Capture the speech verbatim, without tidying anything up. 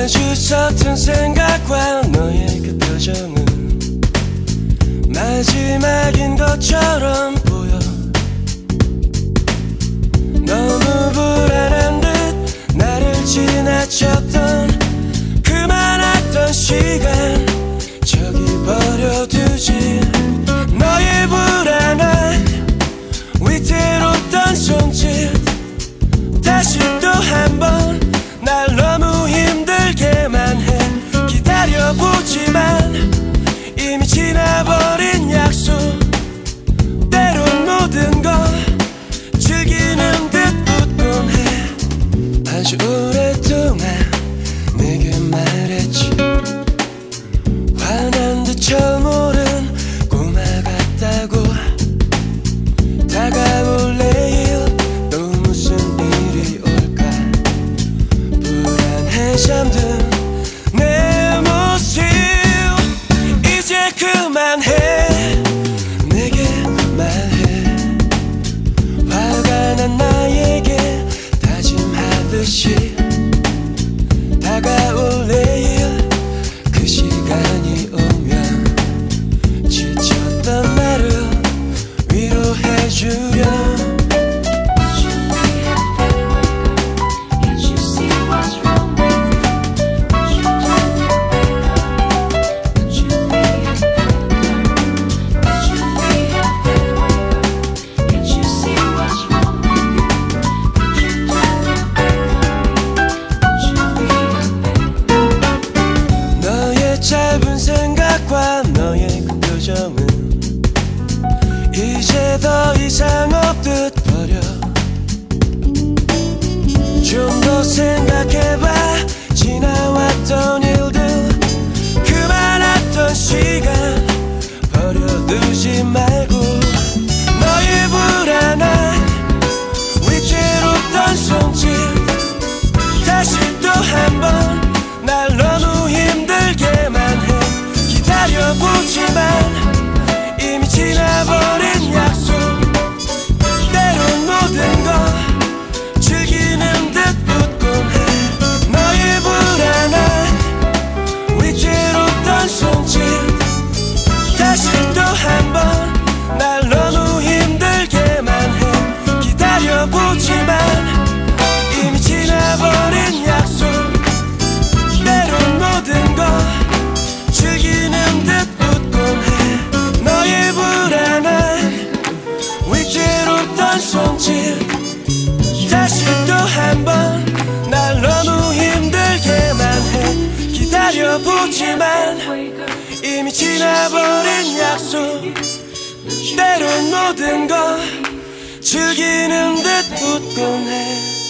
매주 서툰 생각과 너의 그 표정은 마지막인 것처럼 보여. 너무 불안한 듯 나를 지나쳤던 그 많았던 시간 저기 버려두지. 너의 불안한 위태롭던 손짓 다시 또 한 번 날 너무 힘들게만 해. 기다려보지만 이미 지나버린 약속 때론 모든 걸 즐기는 듯 웃곤 해. 아주 오랫동안 내게 말했지. 화난 듯 처음 오른 꼬마 같다고. 다가올 내일 또 무슨 일이 올까. 불안해 잠든 내 모습 이제 그만해. 내게 말해. 화가 난 나에게 다짐하듯이 다가올 내일 그 시간이 오면 지쳤던 나를 위로해주려. 짧은 생각과 너의 그 표정은 이제 더 이상 없듯 버려. 좀 더 생각해봐. 지나왔던 일들 그 많았던 시간 버려두지 말고. 너의 불안한 위태롭던 손짓 다시 또 한 번 날 너무 힘들게만 해. 기다려보지만 이미 지나버린 약속 때론 모든 걸 즐기는 듯 웃곤 해. 너의 불안한 위태롭던 손짓 다시 또 한 번 날 너무 힘들게만 해. 기다려보지만 이미 지나버린 약속 때론 모든 걸 즐기는 듯 웃곤 해. 너의 불안한 위태롭던 손짓 다시 또 한 번 날 너무 힘들게만 해. 기다려보지만 이미 지나버린 약속 때론 모든 걸 즐기는 듯 웃곤 해.